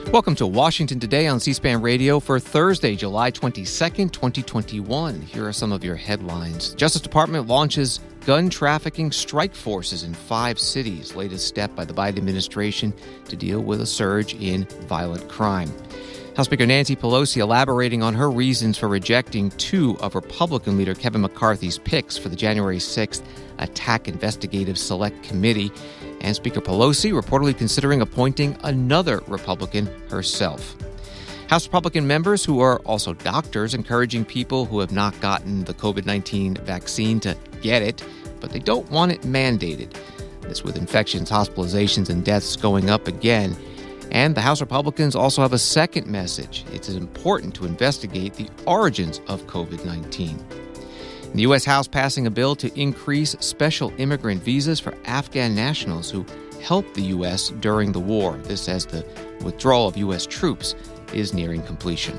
Welcome to Washington Today on C-SPAN Radio for Thursday, July 22nd, 2021. Here are some of your headlines. Justice Department launches gun trafficking strike forces in 5 cities, latest step by the Biden administration to deal with a surge in violent crime. House Speaker Nancy Pelosi elaborating on her reasons for rejecting 2 of Republican leader Kevin McCarthy's picks for the January 6th Attack Investigative Select Committee. And Speaker Pelosi reportedly considering appointing another Republican herself. House Republican members who are also doctors encouraging people who have not gotten the COVID-19 vaccine to get it, but they don't want it mandated. This with infections, hospitalizations, and deaths going up again. And the House Republicans also have a second message. It's important to investigate the origins of COVID-19. The U.S. House passing a bill to increase special immigrant visas for Afghan nationals who helped the U.S. during the war. This as the withdrawal of U.S. troops is nearing completion.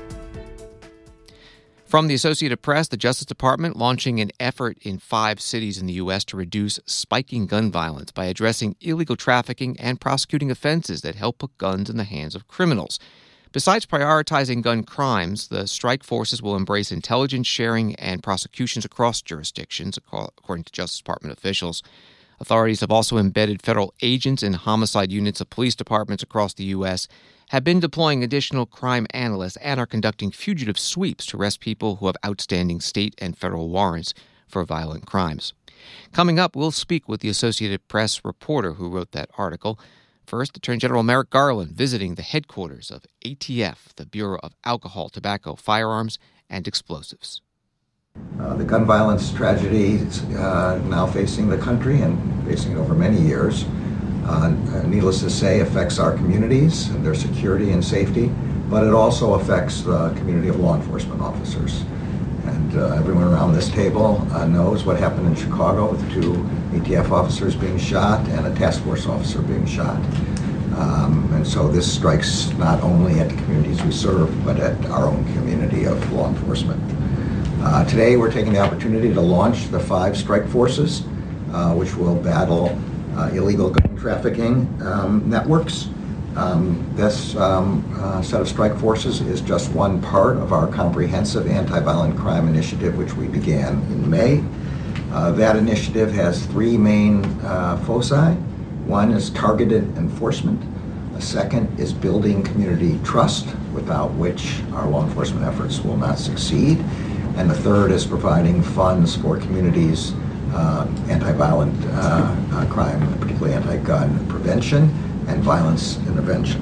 From the Associated Press, the Justice Department launching an effort in 5 cities in the U.S. to reduce spiking gun violence by addressing illegal trafficking and prosecuting offenses that help put guns in the hands of criminals. Besides prioritizing gun crimes, the strike forces will embrace intelligence sharing and prosecutions across jurisdictions, according to Justice Department officials. Authorities have also embedded federal agents in homicide units of police departments across the U.S., have been deploying additional crime analysts, and are conducting fugitive sweeps to arrest people who have outstanding state and federal warrants for violent crimes. Coming up, we'll speak with the Associated Press reporter who wrote that article. First, Attorney General Merrick Garland visiting the headquarters of ATF, the Bureau of Alcohol, Tobacco, Firearms, and Explosives. The gun violence tragedy is now facing the country and facing it over many years. Needless to say, affects our communities and their security and safety, but it also affects the community of law enforcement officers. And everyone around this table knows what happened in Chicago with 2 ATF officers being shot and a task force officer being shot. And so this strikes not only at the communities we serve, but at our own community of law enforcement. Today we're taking the opportunity to launch the 5 strike forces, which will battle illegal gun trafficking networks. This set of strike forces is just one part of our comprehensive anti-violent crime initiative, which we began in May. That initiative has 3 main foci. One is targeted enforcement. A second is building community trust, without which our law enforcement efforts will not succeed. And the third is providing funds for communities' anti-violent crime, particularly anti-gun prevention and violence intervention.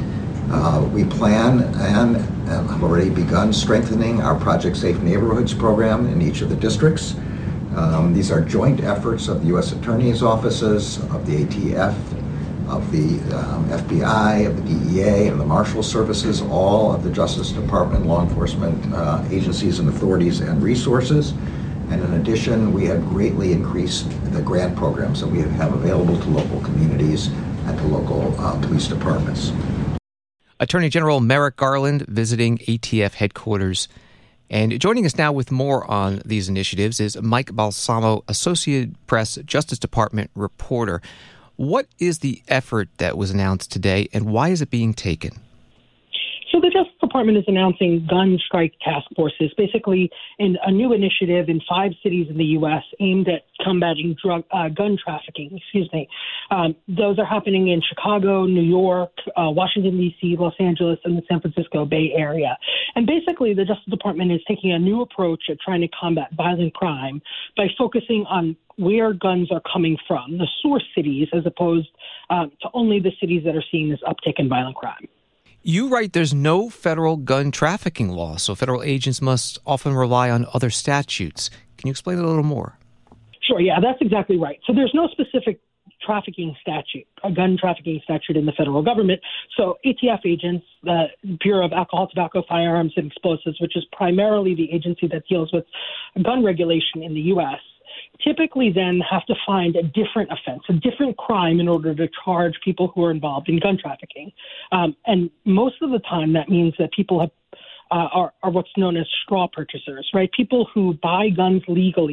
We plan and have already begun strengthening our Project Safe Neighborhoods program in each of the districts. These are joint efforts of the U.S. Attorney's offices, of the ATF, of the FBI, of the DEA, and the Marshal Services, all of the Justice Department, law enforcement agencies and authorities and resources. And in addition, we have greatly increased the grant programs that we have available to local communities and to local police departments. Attorney General Merrick Garland visiting ATF headquarters. And joining us now with more on these initiatives is Mike Balsamo, Associated Press Justice Department reporter. What is the effort that was announced today, and why is it being taken? So the Justice Department is announcing gun strike task forces, basically in a new initiative in 5 cities in the U.S. aimed at combating gun trafficking. Those are happening in Chicago, New York, Washington, D.C., Los Angeles, and the San Francisco Bay Area. And basically, the Justice Department is taking a new approach at trying to combat violent crime by focusing on where guns are coming from, the source cities, as opposed to only the cities that are seeing this uptick in violent crime. You write there's no federal gun trafficking law, so federal agents must often rely on other statutes. Can you explain it a little more? Sure, yeah, that's exactly right. So there's no specific trafficking statute, a gun trafficking statute in the federal government. So ATF agents, the Bureau of Alcohol, Tobacco, Firearms, and Explosives, which is primarily the agency that deals with gun regulation in the U.S., typically then have to find a different offense, a different crime in order to charge people who are involved in gun trafficking. And most of the time that means that people are what's known as straw purchasers, right? People who buy guns legally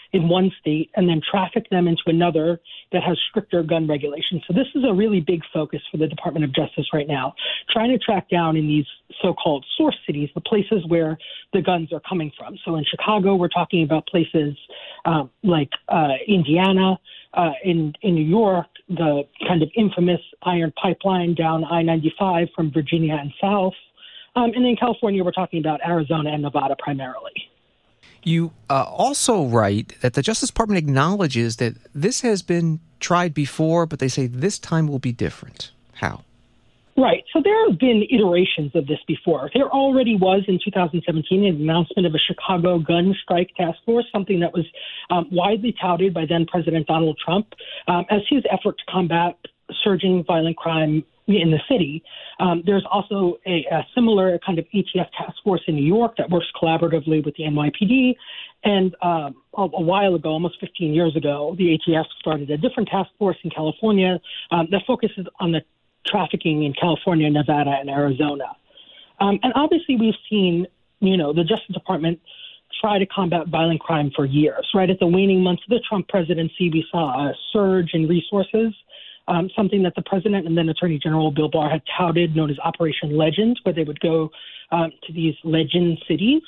in one state and then traffic them into another that has stricter gun regulations. So this is a really big focus for the Department of Justice right now, trying to track down in these so-called source cities, the places where the guns are coming from. So in Chicago, we're talking about places like Indiana, in New York, the kind of infamous iron pipeline down I-95 from Virginia and south. And in California, we're talking about Arizona and Nevada primarily. You also write that the Justice Department acknowledges that this has been tried before, but they say this time will be different. How? Right. So there have been iterations of this before. There already was in 2017 an announcement of a Chicago gun strike task force, something that was widely touted by then President Donald Trump as his effort to combat surging violent crime in the city. There's also a similar kind of ATF task force in New York that works collaboratively with the NYPD. And a while ago, almost 15 years ago, the ATF started a different task force in California that focuses on the trafficking in California, Nevada, and Arizona. And obviously we've seen, the Justice Department try to combat violent crime for years. Right at the waning months of the Trump presidency, we saw a surge in resources, something that the president and then Attorney General Bill Barr had touted, known as Operation Legend, where they would go to these legend cities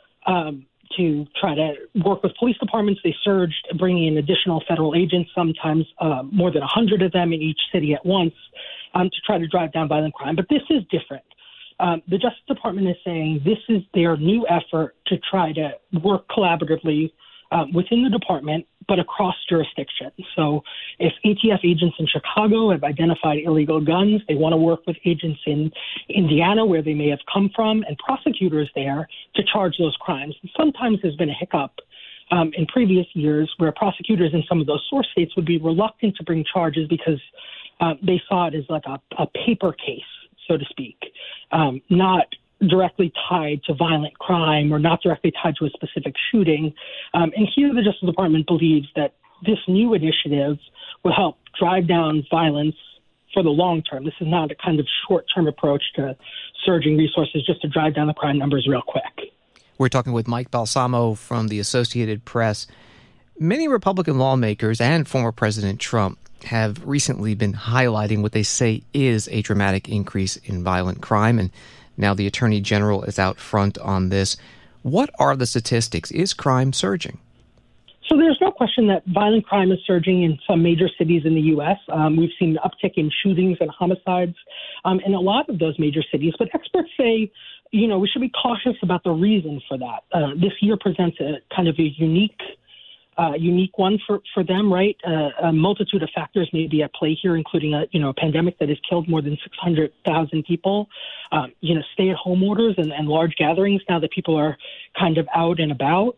to try to work with police departments. They surged, bringing in additional federal agents, sometimes more than 100 of them in each city at once, to try to drive down violent crime. But this is different. The Justice Department is saying this is their new effort to try to work collaboratively within the department, but across jurisdictions. So if ATF agents in Chicago have identified illegal guns, they want to work with agents in Indiana, where they may have come from, and prosecutors there to charge those crimes. And sometimes there's been a hiccup in previous years where prosecutors in some of those source states would be reluctant to bring charges because they saw it as like a paper case, so to speak, not directly tied to violent crime or not directly tied to a specific shooting. And here the Justice Department believes that this new initiative will help drive down violence for the long term. This is not a kind of short-term approach to surging resources just to drive down the crime numbers real quick. We're talking with Mike Balsamo from the Associated Press. Many Republican lawmakers and former President Trump have recently been highlighting what they say is a dramatic increase in violent crime, and now the Attorney General is out front on this. What are the statistics? Is crime surging? So there's no question that violent crime is surging in some major cities in the U.S. We've seen an uptick in shootings and homicides in a lot of those major cities. But experts say, we should be cautious about the reason for that. This year presents a kind of a unique one for them, right? A multitude of factors may be at play here, including a pandemic that has killed more than 600,000 people. Stay-at-home orders and large gatherings now that people are kind of out and about.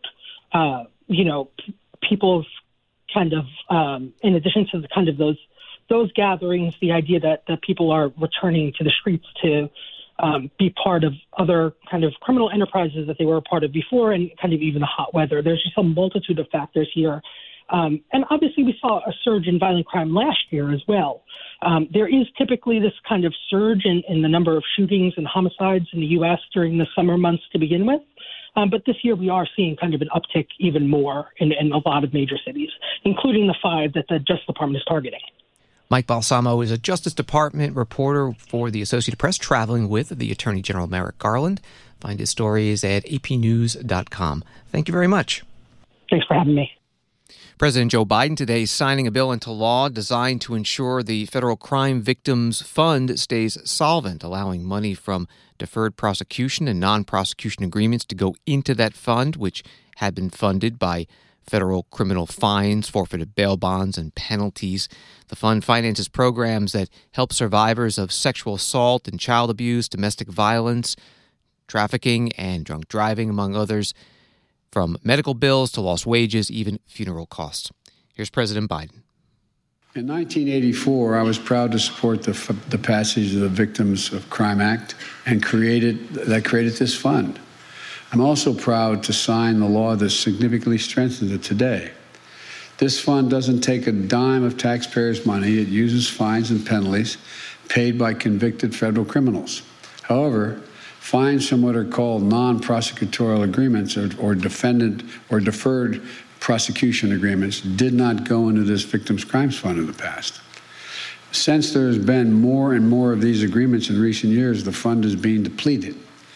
People kind of, in addition to the kind of those gatherings, the idea that people are returning to the streets to be part of other kind of criminal enterprises that they were a part of before, and kind of even the hot weather. There's just a multitude of factors here. And obviously we saw a surge in violent crime last year as well. There is typically this kind of surge in the number of shootings and homicides in the U.S. during the summer months to begin with. But this year we are seeing kind of an uptick even more in a lot of major cities, including the 5 that the Justice Department is targeting. Mike Balsamo is a Justice Department reporter for the Associated Press, traveling with the Attorney General Merrick Garland. Find his stories at apnews.com. Thank you very much. Thanks for having me. President Joe Biden today is signing a bill into law designed to ensure the Federal Crime Victims Fund stays solvent, allowing money from deferred prosecution and non-prosecution agreements to go into that fund, which had been funded by federal criminal fines, forfeited bail bonds, and penalties. The fund finances programs that help survivors of sexual assault and child abuse, domestic violence, trafficking, and drunk driving, among others, from medical bills to lost wages, even funeral costs. Here's President Biden. In 1984, I was proud to support the passage of the Victims of Crime Act and created this fund. I'm also proud to sign the law that significantly strengthens it today. This fund doesn't take a dime of taxpayers' money. It uses fines and penalties paid by convicted federal criminals. However, fines from what are called non-prosecutorial agreements or defendant or deferred prosecution agreements did not go into this Victims' Crimes Fund in the past. Since there's been more and more of these agreements in recent years, the fund is being depleted.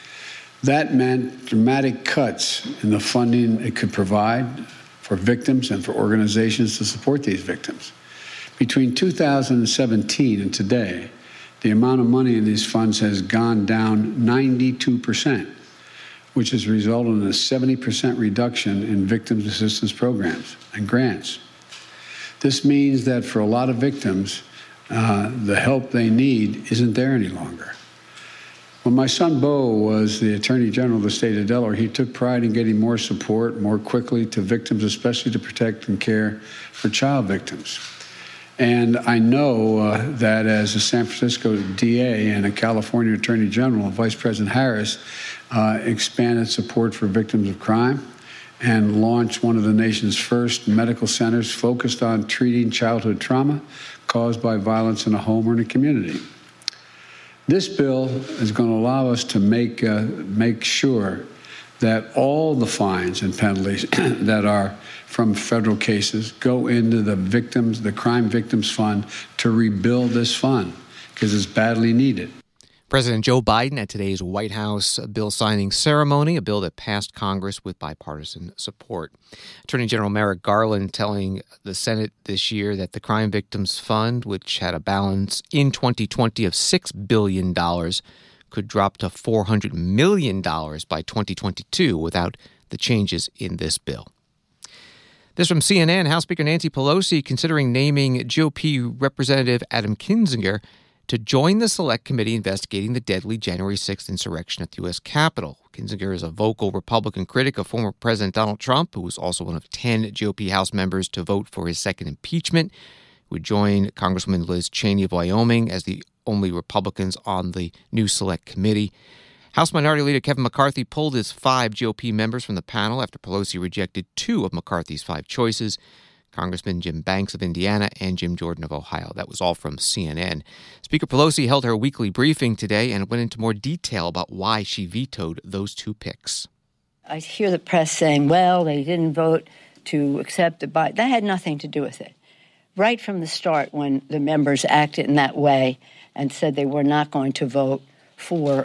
That meant dramatic cuts in the funding it could provide for victims and for organizations to support these victims. Between 2017 and today, the amount of money in these funds has gone down 92%, which has resulted in a 70% reduction in victims assistance programs and grants. This means that for a lot of victims, the help they need isn't there any longer. When my son Bo was the Attorney General of the state of Delaware, he took pride in getting more support more quickly to victims, especially to protect and care for child victims. And I know that as a San Francisco DA and a California Attorney General, Vice President Harris expanded support for victims of crime and launched one of the nation's first medical centers focused on treating childhood trauma caused by violence in a home or in a community. This bill is going to allow us to make sure that all the fines and penalties that are from federal cases go into the Crime Victims Fund to rebuild this fund because it's badly needed. President Joe Biden at today's White House bill signing ceremony, a bill that passed Congress with bipartisan support. Attorney General Merrick Garland telling the Senate this year that the Crime Victims Fund, which had a balance in 2020 of $6 billion, could drop to $400 million by 2022 without the changes in this bill. This from CNN. House Speaker Nancy Pelosi considering naming GOP Representative Adam Kinzinger to join the Select Committee investigating the deadly January 6th insurrection at the U.S. Capitol. Kinzinger is a vocal Republican critic of former President Donald Trump, who was also one of 10 GOP House members to vote for his second impeachment. He would join Congresswoman Liz Cheney of Wyoming as the only Republicans on the new Select Committee. House Minority Leader Kevin McCarthy pulled his 5 GOP members from the panel after Pelosi rejected 2 of McCarthy's 5 choices, Congressman Jim Banks of Indiana and Jim Jordan of Ohio. That was all from CNN. Speaker Pelosi held her weekly briefing today and went into more detail about why she vetoed those 2 picks. I hear the press saying, well, they didn't vote to accept the Biden. That had nothing to do with it. Right from the start, when the members acted in that way and said they were not going to vote for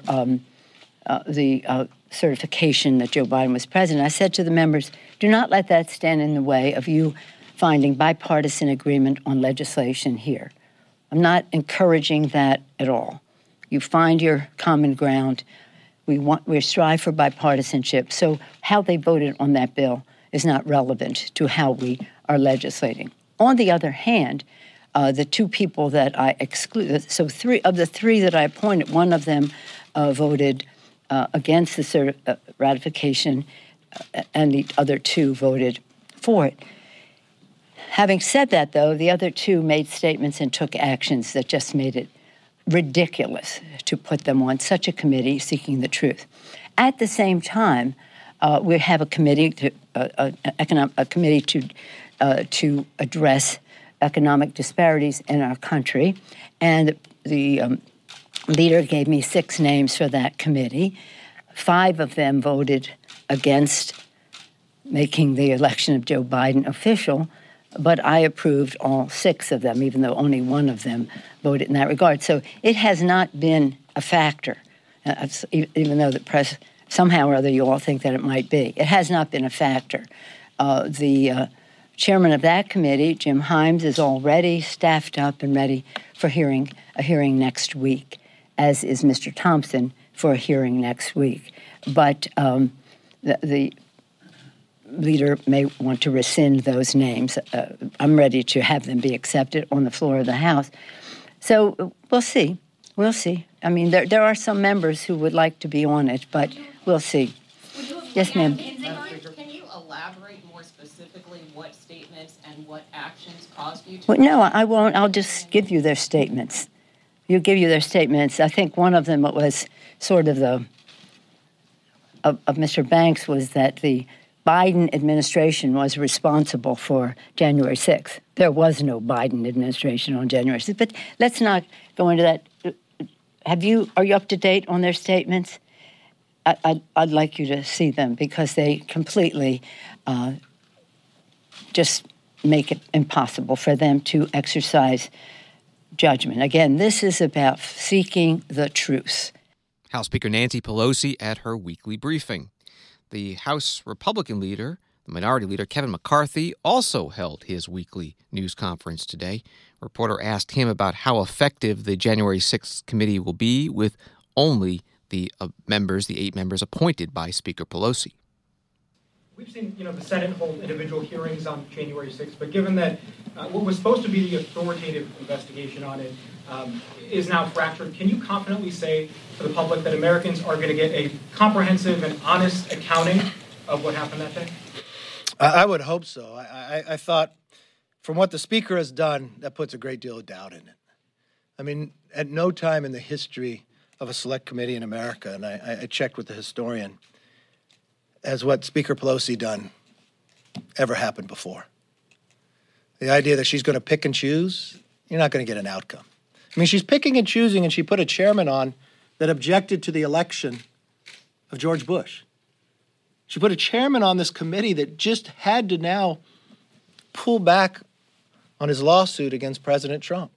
the certification that Joe Biden was president, I said to the members, do not let that stand in the way of you finding bipartisan agreement on legislation here. I'm not encouraging that at all. You find your common ground. We strive for bipartisanship. So how they voted on that bill is not relevant to how we are legislating. On the other hand, the 2 people that I excluded, so 3 of the 3 that I appointed, one of them voted against the ratification, and the other 2 voted for it. Having said that, though, the other 2 made statements and took actions that just made it ridiculous to put them on such a committee seeking the truth. At the same time, we have a committee to address economic disparities in our country, and the leader gave me 6 names for that committee. 5 of them voted against making the election of Joe Biden official, but I approved all 6 of them, even though only 1 of them voted in that regard. So it has not been a factor, even though the press, somehow or other, you all think that it might be. It has not been a factor. The chairman of that committee, Jim Himes, is already staffed up and ready for a hearing next week, as is Mr. Thompson for a hearing next week. But the leader may want to rescind those names. I'm ready to have them be accepted on the floor of the House. So we'll see. We'll see. I mean, there are some members who would like to be on it, but we'll see. Yes, ma'am. Can you elaborate more specifically what statements and what actions caused you to... Well, no, I won't. I'll just give you their statements. You'll give you their statements. I think one of them was sort of of Mr. Banks was that the Biden administration was responsible for January 6th. There was no Biden administration on January 6th. But let's not go into that. Are you up to date on their statements? I'd like you to see them because they completely just make it impossible for them to exercise judgment. Again, this is about seeking the truth. House Speaker Nancy Pelosi at her weekly briefing. The House Republican leader, the Minority Leader Kevin McCarthy, also held his weekly news conference today. A reporter asked him about how effective the January 6th committee will be with only the 8 members appointed by Speaker Pelosi. We've seen, the Senate hold individual hearings on January 6th, but given that what was supposed to be the authoritative investigation on it is now fractured, can you confidently say to the public that Americans are going to get a comprehensive and honest accounting of what happened that day? I would hope so. I thought, from what the Speaker has done, that puts a great deal of doubt in it. I mean, at no time in the history of a select committee in America, and I checked with the historian, has what Speaker Pelosi done ever happened before. The idea that she's going to pick and choose, you're not going to get an outcome. I mean, she's picking and choosing, and she put a chairman on that objected to the election of George Bush. She put a chairman on this committee that just had to now pull back on his lawsuit against President Trump.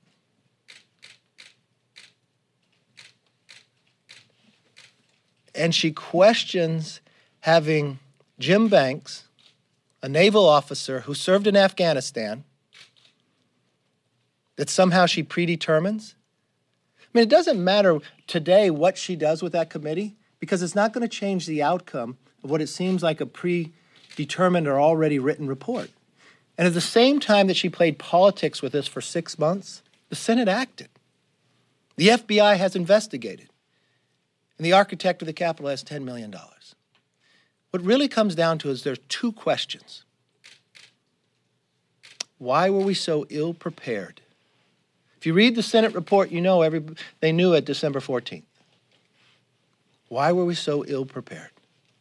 And she questions having Jim Banks, a naval officer who served in Afghanistan, that somehow she predetermines. I mean, it doesn't matter today what she does with that committee, because it's not going to change the outcome of what it seems like a predetermined or already written report. And at the same time that she played politics with this for 6 months, the Senate acted. The FBI has investigated. And the architect of the Capitol has $10 million. What really comes down to is there's 2 questions. Why were we so ill prepared? If you read the Senate report, you know they knew at December 14th. Why were we so ill prepared?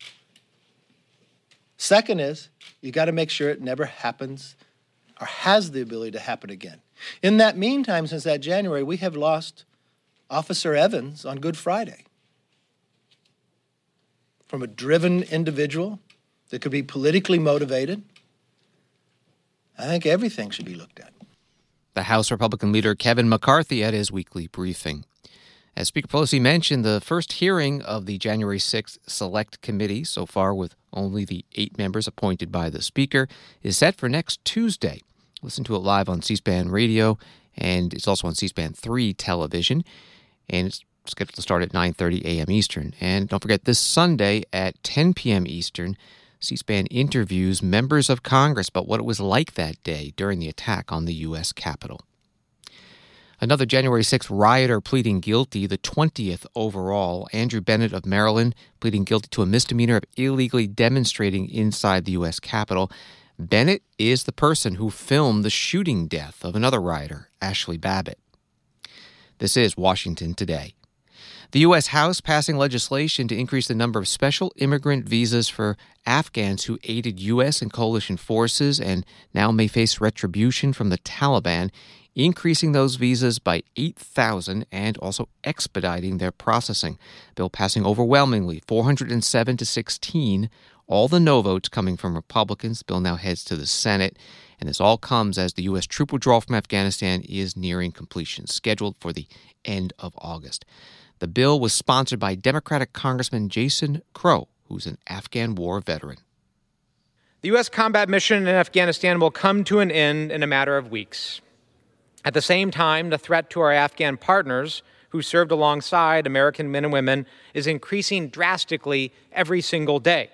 Second is, you got to make sure it never happens or has the ability to happen again. In that meantime, since that January, we have lost Officer Evans on Good Friday. From a driven individual that could be politically motivated, I think everything should be looked at. The House Republican leader Kevin McCarthy at his weekly briefing. As Speaker Pelosi mentioned, the first hearing of the January 6th Select Committee, so far with only the 8 members appointed by the Speaker, is set for next Tuesday. Listen to it live on C-SPAN Radio, and it's also on C-SPAN 3 television, and it's scheduled to start at 9:30 a.m. Eastern. And don't forget, this Sunday at 10 p.m. Eastern, C-SPAN interviews members of Congress about what it was like that day during the attack on the U.S. Capitol. Another January 6th rioter pleading guilty, the 20th overall, Andrew Bennett of Maryland, pleading guilty to a misdemeanor of illegally demonstrating inside the U.S. Capitol. Bennett is the person who filmed the shooting death of another rioter, Ashley Babbitt. This is Washington Today. The U.S. House passing legislation to increase the number of special immigrant visas for Afghans who aided U.S. and coalition forces and now may face retribution from the Taliban, increasing those visas by 8,000 and also expediting their processing. Bill passing overwhelmingly, 407 to 16, all the no votes coming from Republicans. Bill now heads to the Senate, and this all comes as the U.S. troop withdrawal from Afghanistan is nearing completion, scheduled for the end of August. The bill was sponsored by Democratic Congressman Jason Crow, who's an Afghan war veteran. The U.S. combat mission in Afghanistan will come to an end in a matter of weeks. At the same time, the threat to our Afghan partners who served alongside American men and women is increasing drastically every single day.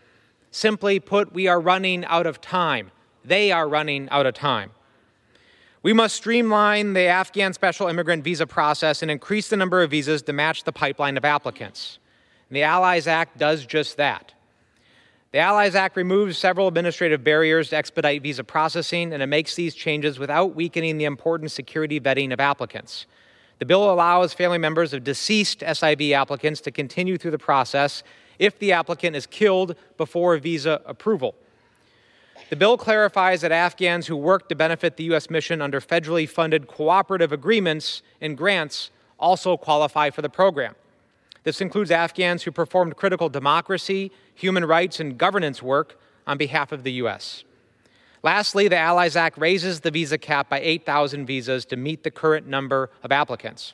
Simply put, we are running out of time. They are running out of time. We must streamline the Afghan special immigrant visa process and increase the number of visas to match the pipeline of applicants. And the Allies Act does just that. The Allies Act removes several administrative barriers to expedite visa processing, and it makes these changes without weakening the important security vetting of applicants. The bill allows family members of deceased SIV applicants to continue through the process if the applicant is killed before visa approval. The bill clarifies that Afghans who work to benefit the U.S. mission under federally funded cooperative agreements and grants also qualify for the program. This includes Afghans who performed critical democracy, human rights, and governance work on behalf of the U.S. Lastly, the Allies Act raises the visa cap by 8,000 visas to meet the current number of applicants.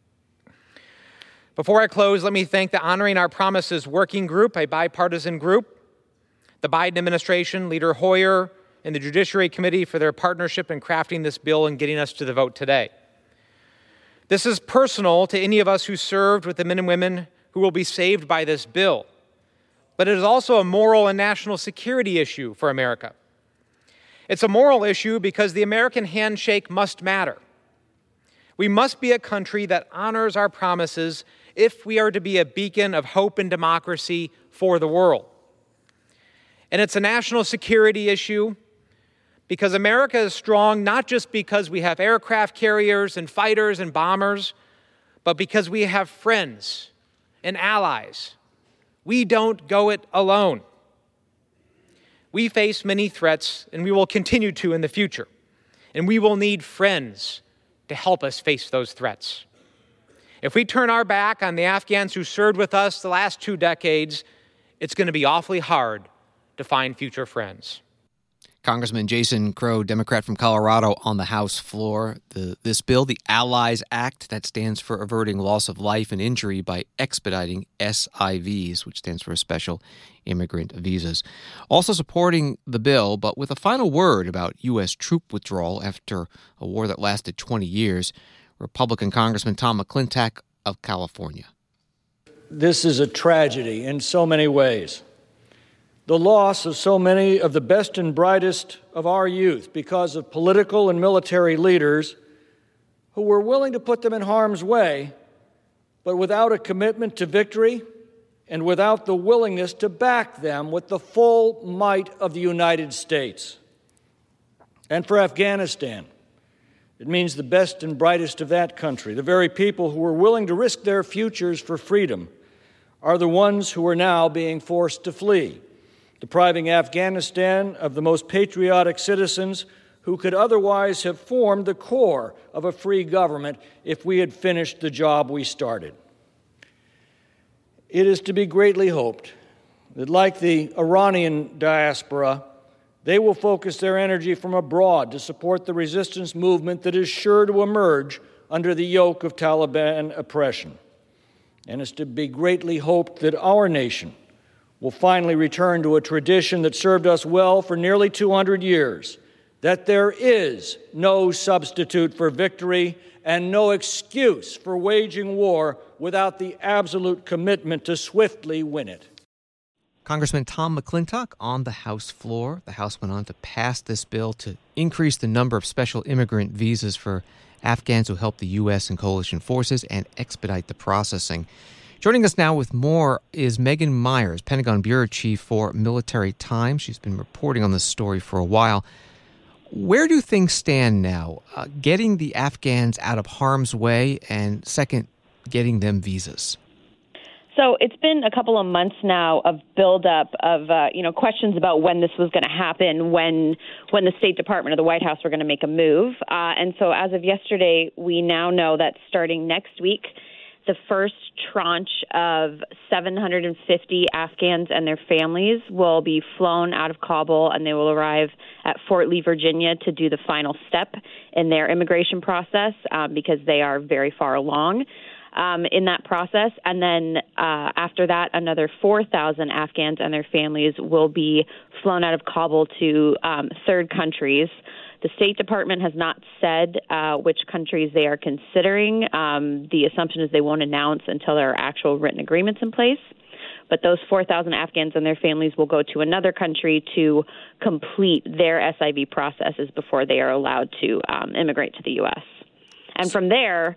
Before I close, let me thank the Honoring Our Promises Working Group, a bipartisan group, the Biden administration, Leader Hoyer, and the Judiciary Committee for their partnership in crafting this bill and getting us to the vote today. This is personal to any of us who served with the men and women who will be saved by this bill, but it is also a moral and national security issue for America. It's a moral issue because the American handshake must matter. We must be a country that honors our promises if we are to be a beacon of hope and democracy for the world. And it's a national security issue because America is strong not just because we have aircraft carriers and fighters and bombers, but because we have friends and allies. We don't go it alone. We face many threats, and we will continue to in the future. And we will need friends to help us face those threats. If we turn our back on the Afghans who served with us the last 2 decades, it's going to be awfully hard to find future friends. Congressman Jason Crow, Democrat from Colorado, on the House floor. This bill, the Allies Act, that stands for Averting Loss of Life and Injury by Expediting SIVs, which stands for Special Immigrant Visas. Also supporting the bill, but with a final word about U.S. troop withdrawal after a war that lasted 20 years, Republican Congressman Tom McClintock of California. This is a tragedy in so many ways. The loss of so many of the best and brightest of our youth because of political and military leaders who were willing to put them in harm's way, but without a commitment to victory and without the willingness to back them with the full might of the United States. And for Afghanistan, it means the best and brightest of that country, the very people who were willing to risk their futures for freedom, are the ones who are now being forced to flee, depriving Afghanistan of the most patriotic citizens who could otherwise have formed the core of a free government if we had finished the job we started. It is to be greatly hoped that, like the Iranian diaspora, they will focus their energy from abroad to support the resistance movement that is sure to emerge under the yoke of Taliban oppression. And it's to be greatly hoped that our nation will finally return to a tradition that served us well for nearly 200 years, that there is no substitute for victory and no excuse for waging war without the absolute commitment to swiftly win it. Congressman Tom McClintock on the House floor. The House went on to pass this bill to increase the number of special immigrant visas for Afghans who help the U.S. and coalition forces and expedite the processing. Joining us now with more is Megan Myers, Pentagon Bureau Chief for Military Times. She's been reporting on this story for a while. Where do things stand now? Getting the Afghans out of harm's way, and second, getting them visas. So it's been a couple of months now of buildup of questions about when this was going to happen, when the State Department or the White House were going to make a move. And so as of yesterday, we now know that starting next week, the first tranche of 750 Afghans and their families will be flown out of Kabul, and they will arrive at Fort Lee, Virginia, to do the final step in their immigration process because they are very far along in that process. And then after that, another 4,000 Afghans and their families will be flown out of Kabul to third countries. The State Department has not said which countries they are considering. The assumption is they won't announce until there are actual written agreements in place. But those 4,000 Afghans and their families will go to another country to complete their SIV processes before they are allowed to immigrate to the U.S. And from there,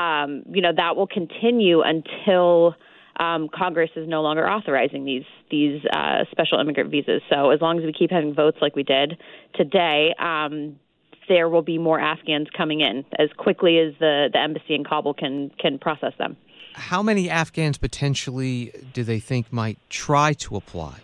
that will continue until Congress is no longer authorizing these special immigrant visas. So as long as we keep having votes like we did today, there will be more Afghans coming in as quickly as the embassy in Kabul can process them. How many Afghans potentially do they think might try to apply?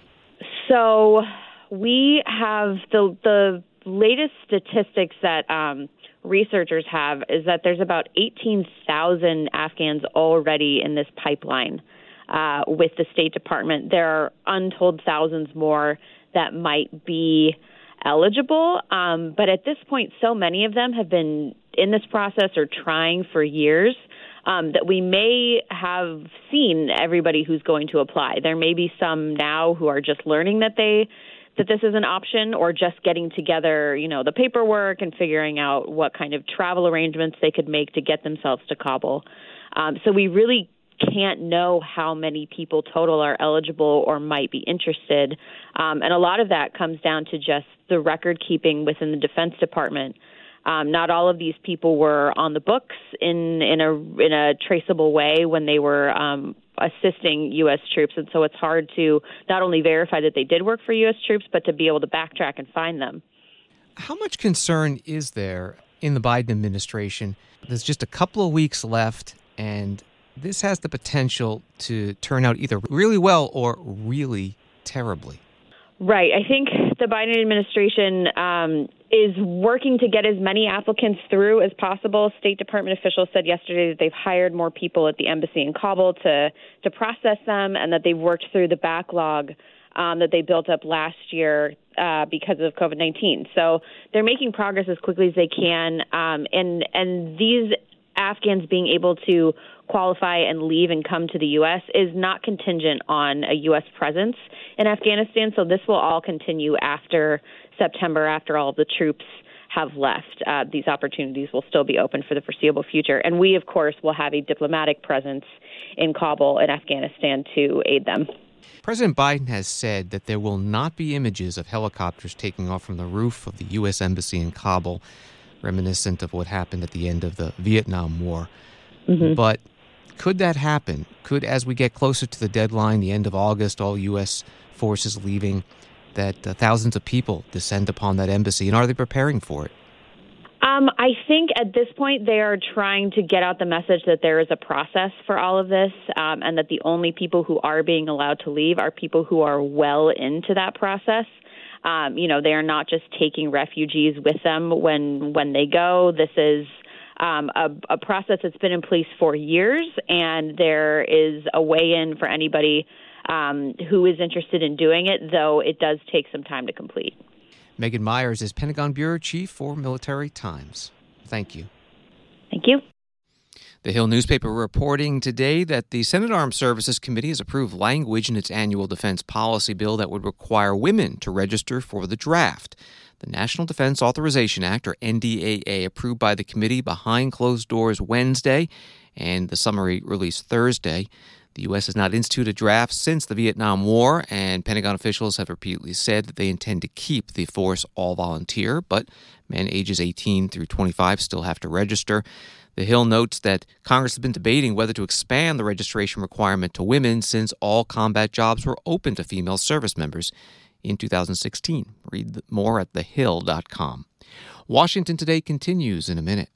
So we have the latest statistics that researchers have is that there's about 18,000 Afghans already in this pipeline with the State Department. There are untold thousands more that might be eligible. But at this point, so many of them have been in this process or trying for years that we may have seen everybody who's going to apply. There may be some now who are just learning that this is an option, or just getting together, the paperwork and figuring out what kind of travel arrangements they could make to get themselves to Kabul. So we really can't know how many people total are eligible or might be interested. And a lot of that comes down to just the record keeping within the Defense Department. Not all of these people were on the books in a traceable way when they were assisting U.S. troops, and so it's hard to not only verify that they did work for U.S. troops, but to be able to backtrack and find them. How much concern is there in the Biden administration? There's just a couple of weeks left, and this has the potential to turn out either really well or really terribly. Right. I think the Biden administration is working to get as many applicants through as possible. State Department officials said yesterday that they've hired more people at the embassy in Kabul to process them, and that they've worked through the backlog that they built up last year because of COVID-19. So they're making progress as quickly as they can, and these Afghans being able to qualify and leave and come to the U.S. is not contingent on a U.S. presence in Afghanistan. So this will all continue after September, after all of the troops have left. These opportunities will still be open for the foreseeable future. And we, of course, will have a diplomatic presence in Kabul and Afghanistan to aid them. President Biden has said that there will not be images of helicopters taking off from the roof of the U.S. Embassy in Kabul, reminiscent of what happened at the end of the Vietnam War. Mm-hmm. But could that happen? Could, as we get closer to the deadline, the end of August, all U.S. forces leaving, that thousands of people descend upon that embassy? And are they preparing for it? I think at this point they are trying to get out the message that there is a process for all of this, and that the only people who are being allowed to leave are people who are well into that process. They are not just taking refugees with them when they go. This is a process that's been in place for years, and there is a way in for anybody who is interested in doing it, though it does take some time to complete. Megan Myers is Pentagon Bureau Chief for Military Times. Thank you. Thank you. The Hill newspaper reporting today that the Senate Armed Services Committee has approved language in its annual defense policy bill that would require women to register for the draft. The National Defense Authorization Act, or NDAA, approved by the committee behind closed doors Wednesday, and the summary released Thursday. The U.S. has not instituted drafts since the Vietnam War, and Pentagon officials have repeatedly said that they intend to keep the force all volunteer, but men ages 18 through 25 still have to register. The Hill notes that Congress has been debating whether to expand the registration requirement to women since all combat jobs were open to female service members in 2016. Read more at thehill.com. Washington Today continues in a minute.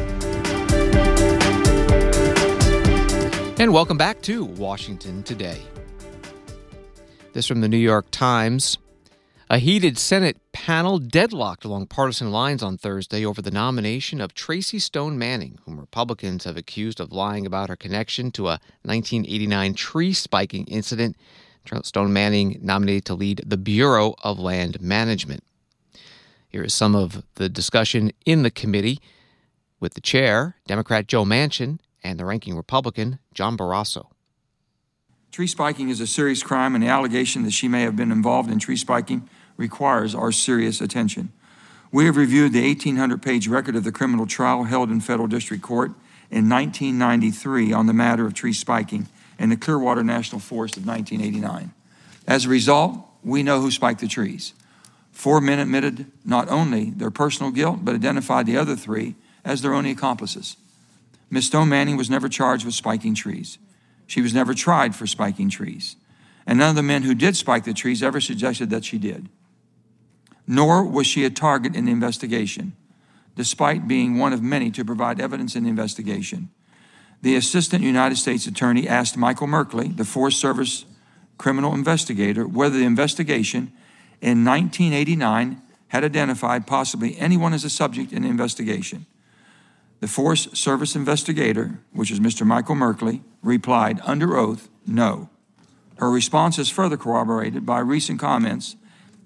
And welcome back to Washington Today. This from the New York Times. A heated Senate panel deadlocked along partisan lines on Thursday over the nomination of Tracy Stone Manning, whom Republicans have accused of lying about her connection to a 1989 tree spiking incident. Stone Manning nominated to lead the Bureau of Land Management. Here is some of the discussion in the committee with the chair, Democrat Joe Manchin, and the ranking Republican, John Barrasso. Tree spiking is a serious crime, and the allegation that she may have been involved in tree spiking requires our serious attention. We have reviewed the 1,800-page record of the criminal trial held in federal district court in 1993 on the matter of tree spiking in the Clearwater National Forest of 1989. As a result, we know who spiked the trees. 4 men admitted not only their personal guilt, but identified the other 3 as their only accomplices. Ms. Stone Manning was never charged with spiking trees. She was never tried for spiking trees. And none of the men who did spike the trees ever suggested that she did. Nor was she a target in the investigation, despite being one of many to provide evidence in the investigation. The Assistant United States Attorney asked Michael Merkley, the Forest Service criminal investigator, whether the investigation in 1989 had identified possibly anyone as a subject in the investigation. The Forest Service investigator, which is Mr. Michael Merkley, replied under oath, no. Her response is further corroborated by recent comments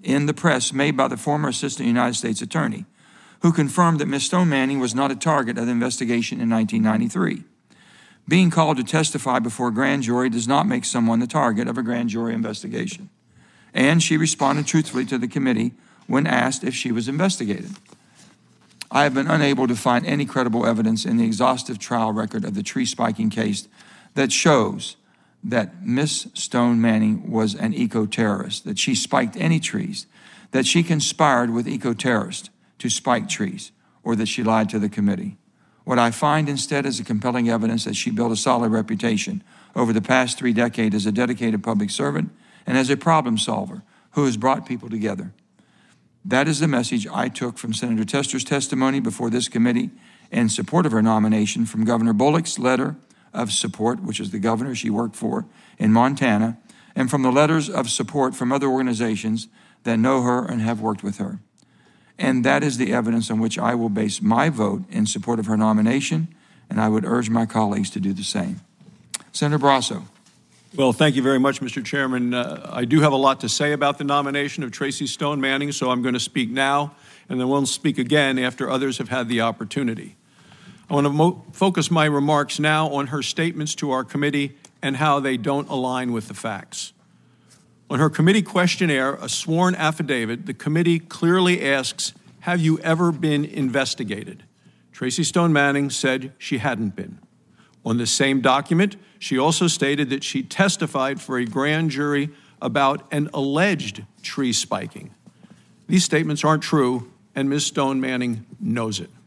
in the press made by the former Assistant United States Attorney, who confirmed that Ms. Stone Manning was not a target of the investigation in 1993. Being called to testify before a grand jury does not make someone the target of a grand jury investigation. And she responded truthfully to the committee when asked if she was investigated. I have been unable to find any credible evidence in the exhaustive trial record of the tree spiking case that shows that Ms. Stone Manning was an eco-terrorist, that she spiked any trees, that she conspired with eco-terrorists to spike trees, or that she lied to the committee. What I find instead is a compelling evidence that she built a solid reputation over the past 3 decades as a dedicated public servant and as a problem solver who has brought people together. That is the message I took from Senator Tester's testimony before this committee in support of her nomination, from Governor Bullock's letter of support, which is the governor she worked for in Montana, and from the letters of support from other organizations that know her and have worked with her. And that is the evidence on which I will base my vote in support of her nomination, and I would urge my colleagues to do the same. Senator Barrasso. Well, thank you very much, Mr. Chairman. I do have a lot to say about the nomination of Tracy Stone Manning, so I'm going to speak now, and then we'll speak again after others have had the opportunity. I want to focus my remarks now on her statements to our committee and how they don't align with the facts. On her committee questionnaire, a sworn affidavit, the committee clearly asks, have you ever been investigated? Tracy Stone Manning said she hadn't been. On the same document, she also stated that she testified for a grand jury about an alleged tree spiking. These statements aren't true, and Ms. Stone Manning knows it.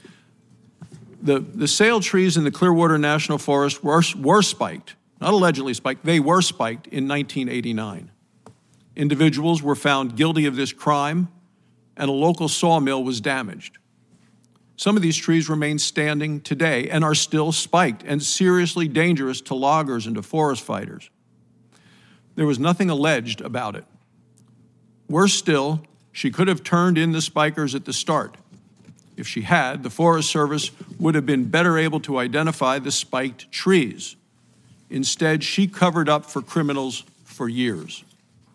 The sale trees in the Clearwater National Forest were spiked, not allegedly spiked, they were spiked in 1989. Individuals were found guilty of this crime, and a local sawmill was damaged. Some of these trees remain standing today and are still spiked and seriously dangerous to loggers and to forest fighters. There was nothing alleged about it. Worse still, she could have turned in the spikers at the start. If she had, the Forest Service would have been better able to identify the spiked trees. Instead, she covered up for criminals for years.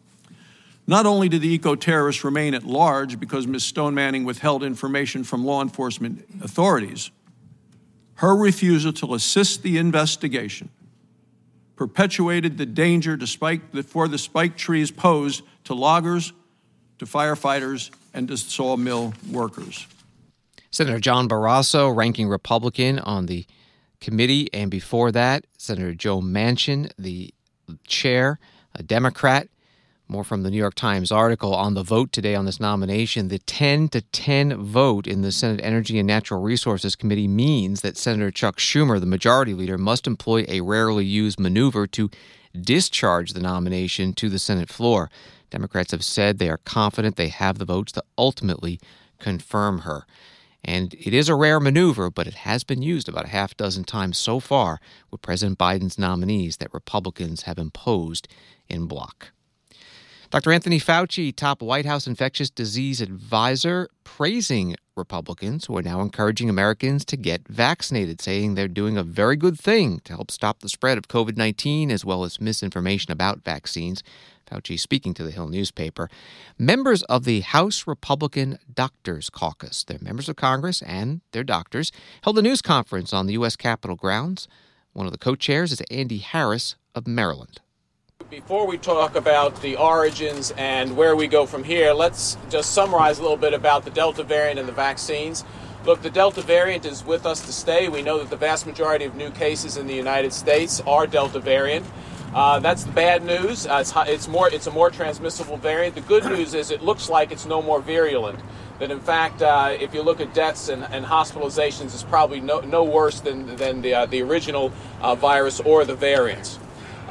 Not only did the eco-terrorists remain at large because Ms. Stone Manning withheld information from law enforcement authorities, her refusal to assist the investigation perpetuated the danger for the spiked trees posed to loggers, to firefighters, and to sawmill workers. Senator John Barrasso, ranking Republican on the committee, and before that, Senator Joe Manchin, the chair, a Democrat. More from the New York Times article on the vote today on this nomination. The 10-10 vote in the Senate Energy and Natural Resources Committee means that Senator Chuck Schumer, the majority leader, must employ a rarely used maneuver to discharge the nomination to the Senate floor. Democrats have said they are confident they have the votes to ultimately confirm her. And it is a rare maneuver, but it has been used about a half dozen times so far with President Biden's nominees that Republicans have imposed in bloc. Dr. Anthony Fauci, top White House infectious disease advisor, praising Republicans who are now encouraging Americans to get vaccinated, saying they're doing a very good thing to help stop the spread of COVID-19 as well as misinformation about vaccines. Fauci speaking to the Hill newspaper. Members of the House Republican Doctors Caucus, they're members of Congress and they're doctors, held a news conference on the U.S. Capitol grounds. One of the co-chairs is Andy Harris of Maryland. Before we talk about the origins and where we go from here, let's just summarize a little bit about the Delta variant and the vaccines. Look, the Delta variant is with us to stay. We know that the vast majority of new cases in the United States are Delta variant. That's the bad news. It's a more transmissible variant. The good news is it looks like it's no more virulent. That in fact, if you look at deaths and hospitalizations, it's probably no worse than the original virus or the variants.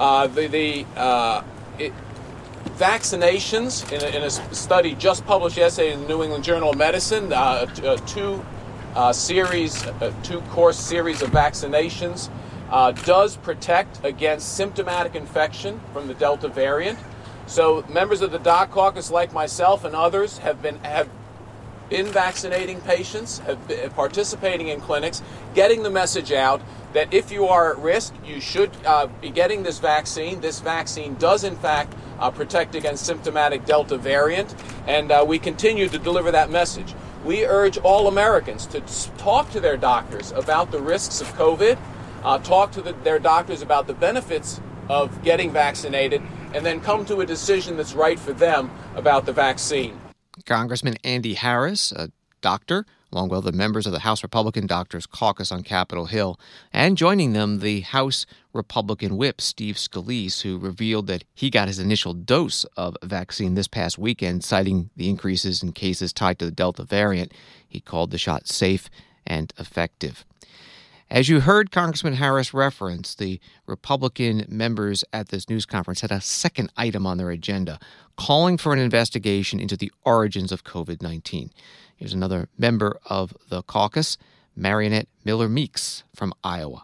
Vaccinations, in a study just published yesterday in the New England Journal of Medicine, two-course series of vaccinations does protect against symptomatic infection from the Delta variant. So members of the Doc Caucus, like myself and others, have been vaccinating patients, have been participating in clinics, getting the message out that if you are at risk, you should be getting this vaccine. This vaccine does, in fact, protect against symptomatic Delta variant, and we continue to deliver that message. We urge all Americans to talk to their doctors about the risks of COVID, talk to their doctors about the benefits of getting vaccinated, and then come to a decision that's right for them about the vaccine. Congressman Andy Harris, a doctor, along with other members of the House Republican Doctors Caucus on Capitol Hill, and joining them, the House Republican whip, Steve Scalise, who revealed that he got his initial dose of vaccine this past weekend, citing the increases in cases tied to the Delta variant. He called the shot safe and effective. As you heard Congressman Harris reference, the Republican members at this news conference had a second item on their agenda, calling for an investigation into the origins of COVID-19. Here's another member of the caucus, Mariannette Miller Meeks from Iowa.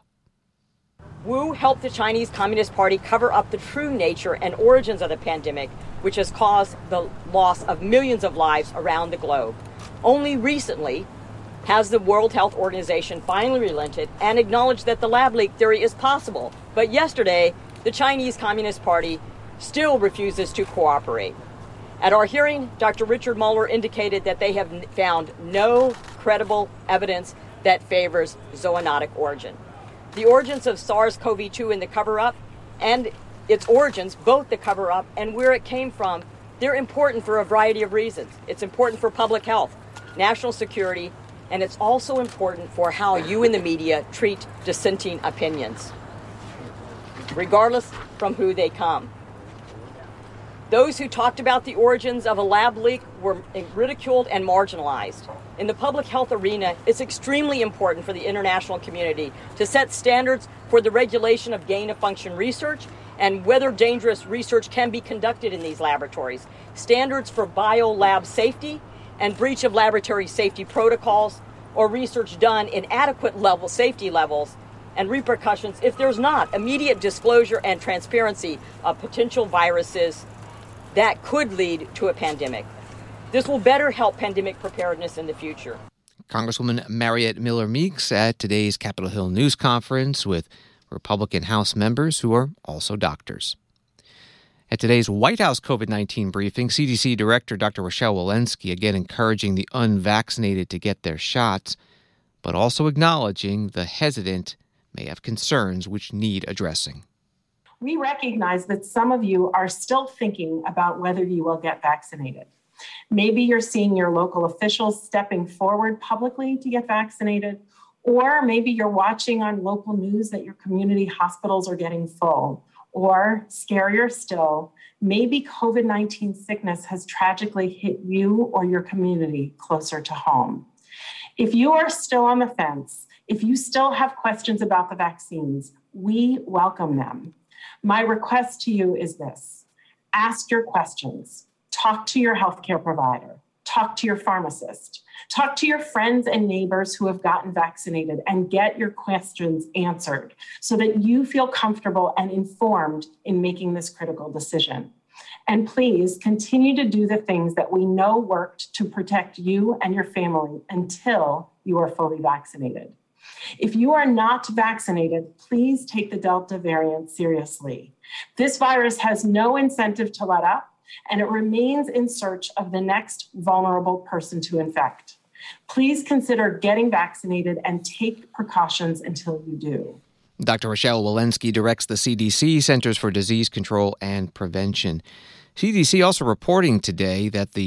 Wu helped the Chinese Communist Party cover up the true nature and origins of the pandemic, which has caused the loss of millions of lives around the globe. Only recently has the World Health Organization finally relented and acknowledged that the lab leak theory is possible. But yesterday, the Chinese Communist Party still refuses to cooperate. At our hearing, Dr. Richard Mueller indicated that they have found no credible evidence that favors zoonotic origin. The origins of SARS-CoV-2 in the cover-up and its origins, both the cover-up and where it came from, they're important for a variety of reasons. It's important for public health, national security, and it's also important for how you in the media treat dissenting opinions, regardless from who they come. Those who talked about the origins of a lab leak were ridiculed and marginalized. In the public health arena, it's extremely important for the international community to set standards for the regulation of gain-of-function research and whether dangerous research can be conducted in these laboratories, standards for biolab safety and breach of laboratory safety protocols, or research done in adequate safety levels, and repercussions if there's not immediate disclosure and transparency of potential viruses that could lead to a pandemic. This will better help pandemic preparedness in the future. Congresswoman Mariannette Miller Meeks at today's Capitol Hill news conference with Republican House members who are also doctors. At today's White House COVID-19 briefing, CDC Director Dr. Rochelle Walensky again encouraging the unvaccinated to get their shots, but also acknowledging the hesitant may have concerns which need addressing. We recognize that some of you are still thinking about whether you will get vaccinated. Maybe you're seeing your local officials stepping forward publicly to get vaccinated, or maybe you're watching on local news that your community hospitals are getting full. Or, scarier still, maybe COVID-19 sickness has tragically hit you or your community closer to home. If you are still on the fence, if you still have questions about the vaccines, we welcome them. My request to you is this: ask your questions, talk to your healthcare provider, talk to your pharmacist, talk to your friends and neighbors who have gotten vaccinated, and get your questions answered so that you feel comfortable and informed in making this critical decision. And please continue to do the things that we know worked to protect you and your family until you are fully vaccinated. If you are not vaccinated, please take the Delta variant seriously. This virus has no incentive to let up, and it remains in search of the next vulnerable person to infect. Please consider getting vaccinated and take precautions until you do. Dr. Rochelle Walensky directs the CDC, Centers for Disease Control and Prevention. CDC also reporting today that the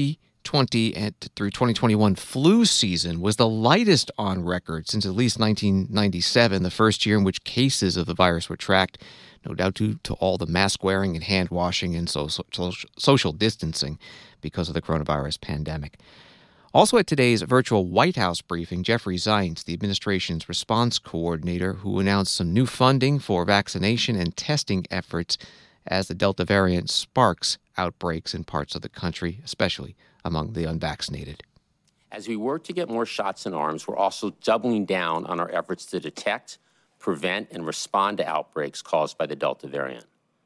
2020 through 2021 flu season was the lightest on record since at least 1997, the first year in which cases of the virus were tracked, no doubt due to all the mask wearing and hand washing and social distancing because of the coronavirus pandemic. Also at today's virtual White House briefing, Jeffrey Zients, the administration's response coordinator, who announced some new funding for vaccination and testing efforts as the Delta variant sparks outbreaks in parts of the country, especially among the unvaccinated. As we work to get more shots in arms, we're also doubling down on our efforts to detect, prevent, and respond to outbreaks caused by the Delta variant.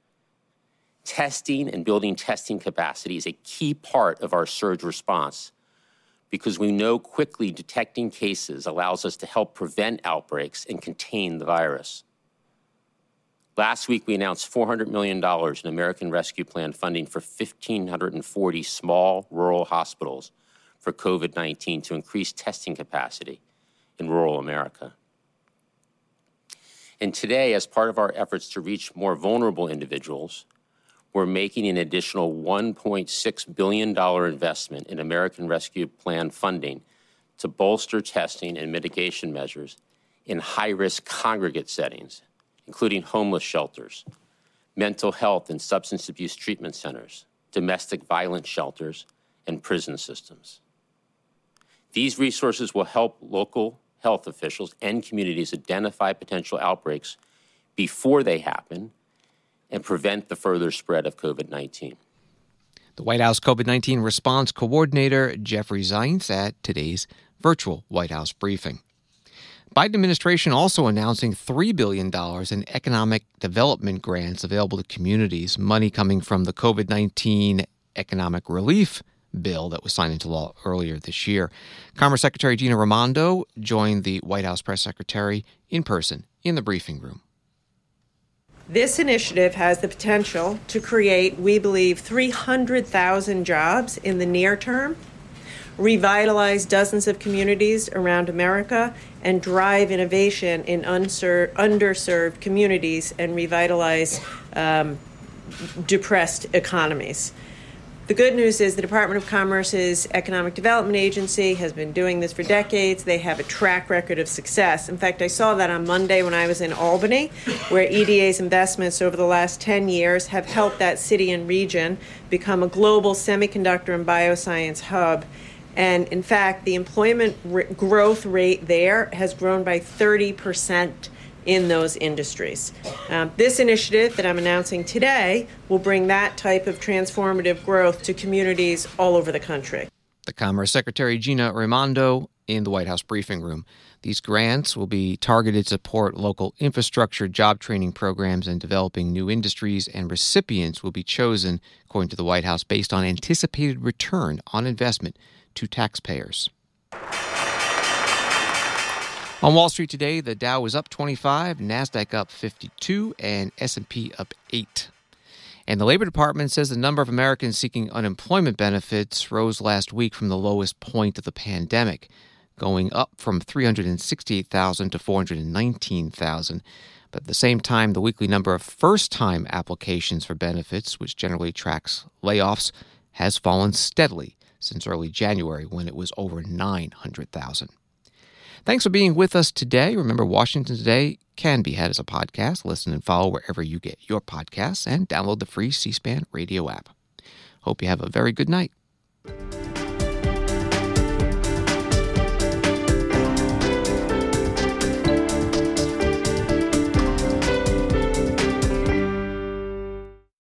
Testing and building testing capacity is a key part of our surge response because we know quickly detecting cases allows us to help prevent outbreaks and contain the virus. Last week, we announced $400 million in American Rescue Plan funding for 1,540 small rural hospitals for COVID-19 to increase testing capacity in rural America. And today, as part of our efforts to reach more vulnerable individuals, we're making an additional $1.6 billion investment in American Rescue Plan funding to bolster testing and mitigation measures in high-risk congregate settings, including homeless shelters, mental health and substance abuse treatment centers, domestic violence shelters, and prison systems. These resources will help local health officials and communities identify potential outbreaks before they happen and prevent the further spread of COVID-19. The White House COVID-19 response coordinator, Jeffrey Zients, at today's virtual White House briefing. Biden administration also announcing $3 billion in economic development grants available to communities, money coming from the COVID-19 economic relief bill that was signed into law earlier this year. Commerce Secretary Gina Raimondo joined the White House press secretary in person in the briefing room. This initiative has the potential to create, we believe, 300,000 jobs in the near term, revitalize dozens of communities around America, and drive innovation in underserved communities and revitalize depressed economies. The good news is the Department of Commerce's Economic Development Agency has been doing this for decades. They have a track record of success. In fact, I saw that on Monday when I was in Albany, where EDA's investments over the last 10 years have helped that city and region become a global semiconductor and bioscience hub. And in fact, the employment growth rate there has grown by 30% in those industries. This initiative that I'm announcing today will bring that type of transformative growth to communities all over the country. The Commerce Secretary Gina Raimondo in the White House briefing room. These grants will be targeted to support local infrastructure, job training programs, and developing new industries, and recipients will be chosen, according to the White House, based on anticipated return on investment to taxpayers. On Wall Street today, the Dow was up 25, NASDAQ up 52, and S&P up 8. And the Labor Department says the number of Americans seeking unemployment benefits rose last week from the lowest point of the pandemic, going up from 368,000 to 419,000. But at the same time, the weekly number of first-time applications for benefits, which generally tracks layoffs, has fallen steadily since early January, when it was over 900,000. Thanks for being with us today. Remember, Washington Today can be had as a podcast. Listen and follow wherever you get your podcasts, and download the free C-SPAN radio app. Hope you have a very good night.